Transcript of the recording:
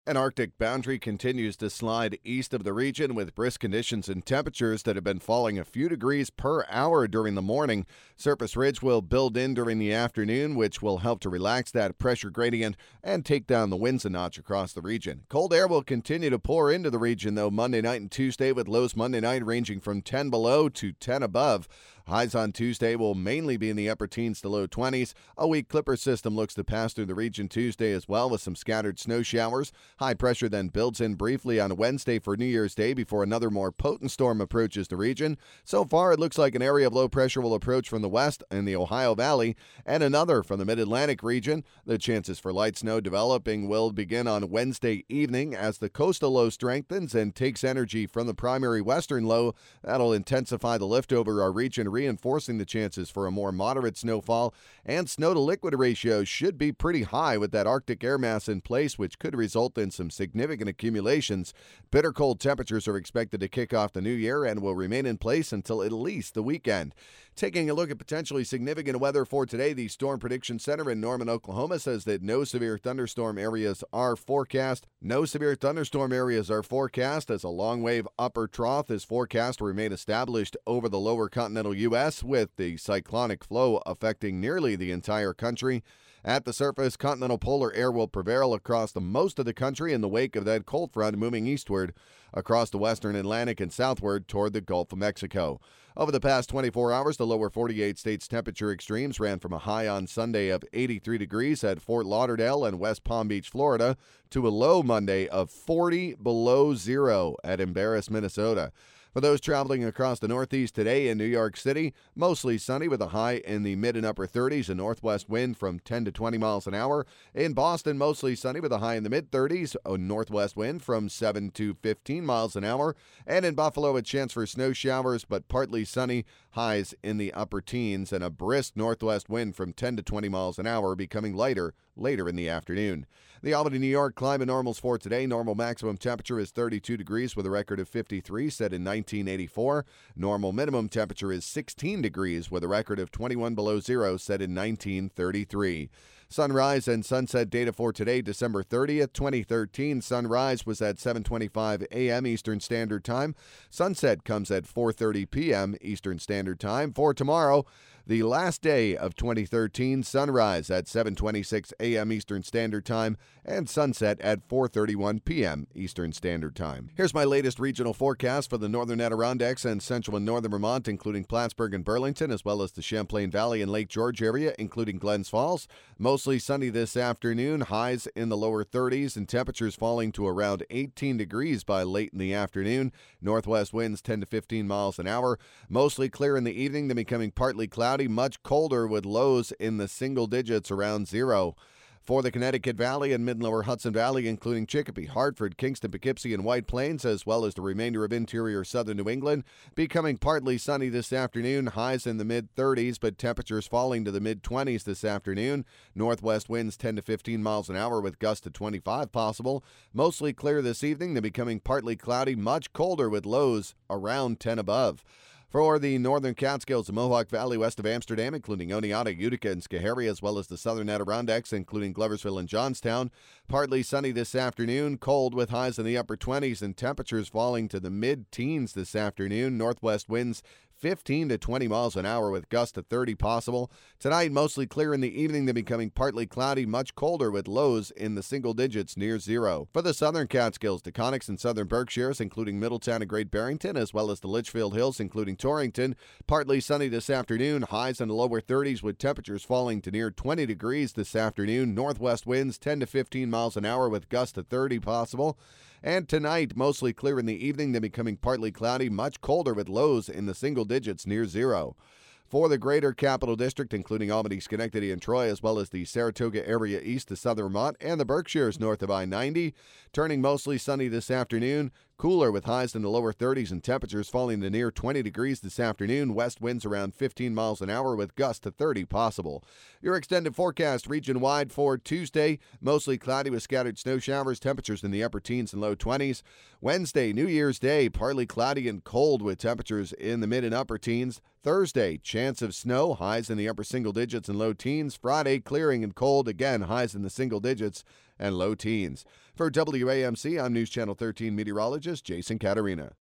An Arctic boundary continues to slide east of the region with brisk conditions and temperatures that have been falling a few degrees per hour during the morning. Surface ridge will build in during the afternoon, which will help to relax that pressure gradient and take down the winds a notch across the region. Cold air will continue to pour into the region, though, Monday night and Tuesday, with lows Monday night ranging from 10 below to 10 above. Highs on Tuesday will mainly be in the upper teens to low 20s. A weak Clipper system looks to pass through the region Tuesday as well, with some scattered snow showers. High pressure then builds in briefly on Wednesday for New Year's Day before another more potent storm approaches the region. So far, it looks like an area of low pressure will approach from the west in the Ohio Valley and another from the mid-Atlantic region. The chances for light snow developing will begin on Wednesday evening as the coastal low strengthens and takes energy from the primary western low. That'll intensify the lift over our region, reinforcing the chances for a more moderate snowfall, and snow-to-liquid ratios should be pretty high with that Arctic air mass in place, which could result in some significant accumulations. Bitter cold temperatures are expected to kick off the new year and will remain in place until at least the weekend. Taking a look at potentially significant weather for today, the Storm Prediction Center in Norman, Oklahoma says that no severe thunderstorm areas are forecast. No severe thunderstorm areas are forecast as a long wave upper trough is forecast to remain established over the lower continental U.S., with the cyclonic flow affecting nearly the entire country. At the surface, continental polar air will prevail across most of the country in the wake of that cold front moving eastward across the western Atlantic and southward toward the Gulf of Mexico. Over the past 24 hours, the lower 48 states temperature extremes ran from a high on Sunday of 83 degrees at Fort Lauderdale and West Palm Beach, Florida, to a low Monday of 40 below zero at Embarrass, Minnesota. For those traveling across the Northeast today in New York City, mostly sunny with a high in the mid and upper 30s, a northwest wind from 10 to 20 miles an hour. In Boston, mostly sunny with a high in the mid 30s, a northwest wind from 7 to 15 miles an hour. And in Buffalo, a chance for snow showers, but partly sunny, highs in the upper teens, and a brisk northwest wind from 10 to 20 miles an hour, becoming lighter later in the afternoon. The Albany, New York climate normals for today. Normal maximum temperature is 32 degrees with a record of 53 set in 1984. Normal minimum temperature is 16 degrees with a record of 21 below zero set in 1933. Sunrise and sunset data for today, December 30th, 2013. Sunrise was at 7:25 a.m. Eastern Standard Time. Sunset comes at 4:30 p.m. Eastern Standard Time. For tomorrow, the last day of 2013, sunrise at 7:26 a.m. Eastern Standard Time and sunset at 4:31 p.m. Eastern Standard Time. Here's my latest regional forecast for the northern Adirondacks and central and northern Vermont, including Plattsburgh and Burlington, as well as the Champlain Valley and Lake George area, including Glens Falls. Mostly sunny this afternoon, highs in the lower 30s and temperatures falling to around 18 degrees by late in the afternoon. Northwest winds 10 to 15 miles an hour. Mostly clear in the evening, then becoming partly cloudy, much colder with lows in the single digits around zero. For the Connecticut Valley and mid-lower Hudson Valley, including Chicopee, Hartford, Kingston, Poughkeepsie, and White Plains, as well as the remainder of interior southern New England, becoming partly sunny this afternoon, highs in the mid-30s, but temperatures falling to the mid-20s this afternoon. Northwest winds 10 to 15 miles an hour with gusts to 25 possible. Mostly clear this evening, then becoming partly cloudy, much colder with lows around 10 above. For the northern Catskills and Mohawk Valley west of Amsterdam, including Oneonta, Utica, and Schoharie, as well as the southern Adirondacks, including Gloversville and Johnstown, partly sunny this afternoon, cold with highs in the upper 20s and temperatures falling to the mid-teens this afternoon. Northwest winds 15 to 20 miles an hour with gusts to 30 possible. Tonight, mostly clear in the evening, then becoming partly cloudy, much colder with lows in the single digits near zero. For the southern Catskills, Taconics and southern Berkshires, including Middletown and Great Barrington, as well as the Litchfield Hills, including Torrington, partly sunny this afternoon, highs in the lower 30s with temperatures falling to near 20 degrees this afternoon. Northwest winds 10 to 15 miles an hour with gusts to 30 possible. And tonight, mostly clear in the evening, then becoming partly cloudy, much colder with lows in the single digits near zero. For the greater Capital District, including Albany, Schenectady, and Troy, as well as the Saratoga area east to southern Vermont and the Berkshires north of I-90, turning mostly sunny this afternoon, cooler with highs in the lower 30s and temperatures falling to near 20 degrees this afternoon. West winds around 15 miles an hour with gusts to 30 possible. Your extended forecast region-wide for Tuesday, mostly cloudy with scattered snow showers, temperatures in the upper teens and low 20s. Wednesday, New Year's Day, partly cloudy and cold with temperatures in the mid and upper teens. Thursday, chance of snow, highs in the upper single digits and low teens. Friday, clearing and cold, again, highs in the single digits and low teens. For WAMC, I'm News Channel 13 meteorologist Jason Caterina.